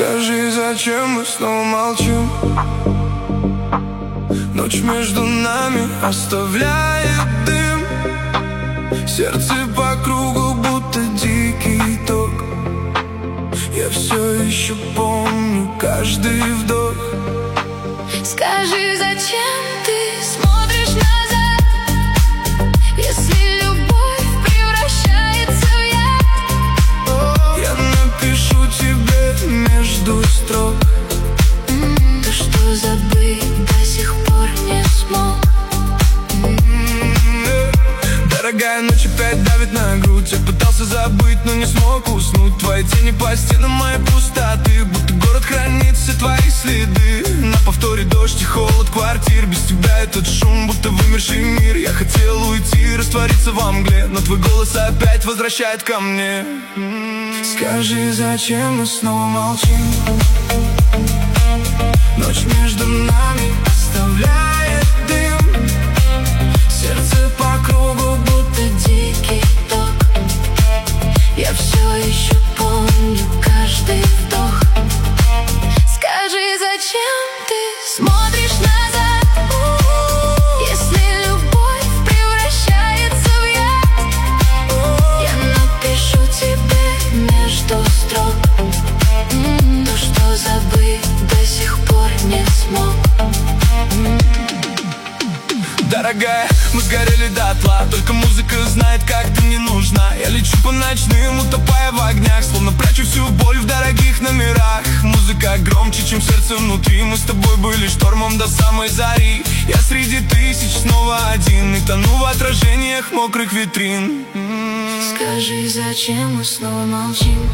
Скажи, зачем мы снова молчим? Ночь между нами оставляет дым. Сердце по кругу, будто дикий ток. Я все еще помню каждый вдох. Скажи, зачем ты смотришь назад, если любовь превращается в яд? Я напишу тебе между строк. То, что забыть до сих пор не смог. Дорогая, ночь опять давит на грудь. Я пытался забыть, но не смог уснуть. Твои тени по стенам моей пустоты, будто город хранит все твои следы. На повторе дождь и холод квартир. Без тебя этот шум, будто вымерший мир. Я хотел уйти, раствориться во мгле, но твой голос опять возвращает ко мне. Скажи, зачем мы снова молчим? Ночь между нами оставляет дым. Сердце по кругу, будто дикий ток. Я все еще помню каждый вдох. Скажи, зачем ты смотришь назад, если любовь превращается в яд? Я напишу тебе между строк. То, что забыть до сих пор не смог. Дорогая, мы сгорели дотла, только музыка знает, как ты мне нужна. Я лечу по ночным, утопая в огнях, словно прячу всю боль в дорогих номерах. Музыка громче, чем сердце внутри. Мы с тобой были штормом до самой зари. Я среди тысяч снова один, и тону в отражениях мокрых витрин. Скажи, зачем мы снова молчим?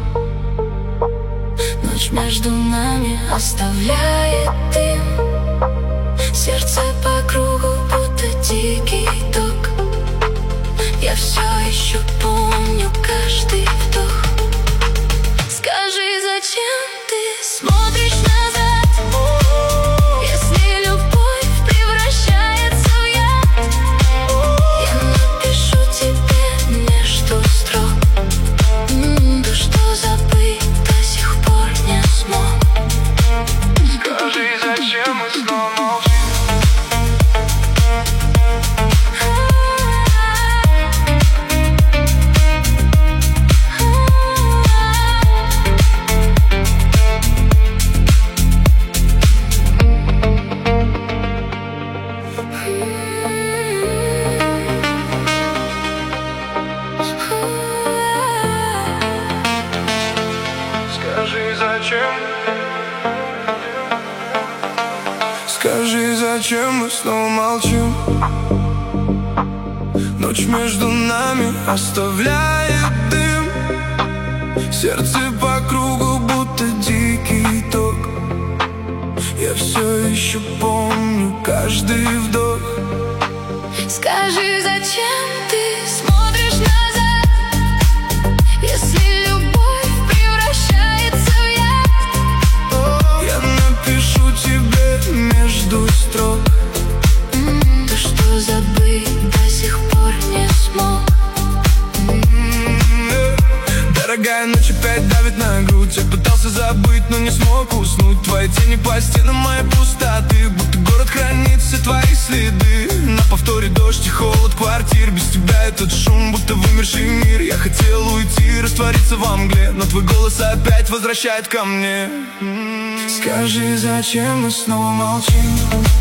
Ночь между нами оставляет дым. Сердце по кругу, будто дикий ток. Я все еще помню каждый вдох. Скажи, зачем ты смотришь назад, если любовь превращается в яд? Я напишу тебе между строк. То, что забыть до сих пор не смог. Скажи, зачем мы снова молчим? Скажи, зачем? Скажи, зачем мы снова молчим? Ночь между нами оставляет дым. Сердце по кругу, будто дикий ток. Я все еще помню каждый вдох. Скажи, зачем ты смотришь назад, если любовь превращается в яд? Я напишу тебе между строк. То, что забыть до сих пор не смог. Дорогая, ночь опять давит на грудь. Я пытался забыть, но не смог уснуть. Твои тени по стенам моей пустоты, будто город хранит все твои следы. На повторе дождь и холод квартир. Без тебя этот шум, будто вымерший мир. Я хотел уйти, раствориться во мгле, но твой голос опять возвращает ко мне. Скажи, зачем мы снова молчим?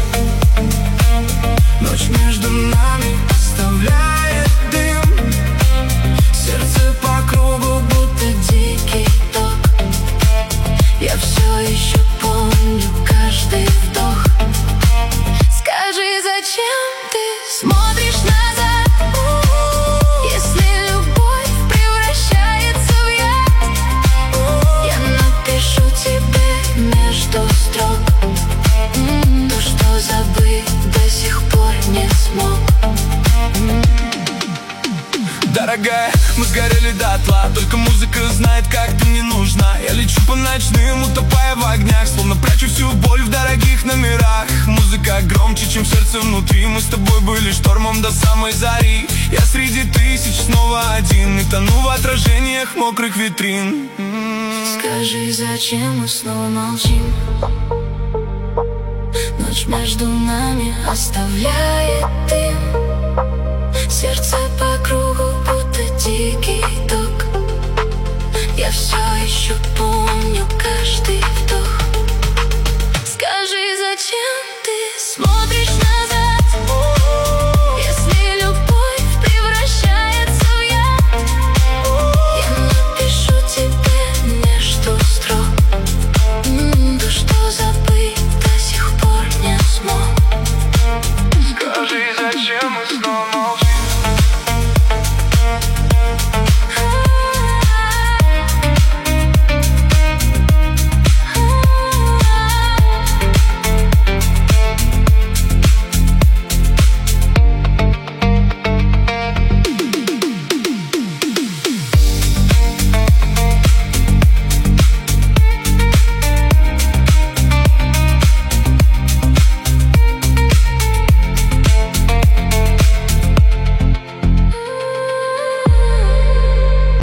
Ночь между нами оставляет дым. Сердце по кругу, будто дикий ток. Я все еще помню каждый вдох. Скажи, зачем ты смотришь назад, если любовь превращается в яд? Я напишу тебе между строк. То, что забыть до сих пор не смог. Дорогая, мы сгорели дотла, только музыка знает, как ты мне нужна. Я лечу по ночным, утопая в огнях, словно прячу всю боль в дорогих номерах. Музыка громче, чем сердце внутри. Мы с тобой были штормом до самой зари. Я среди тысяч снова один, и тону в отражениях мокрых витрин. Скажи, Скажи, зачем мы снова молчим? Ночь между нами оставляет дым. Сердце по кругу, будто дикий ток. Я все еще помню каждый вдох. Скажи, зачем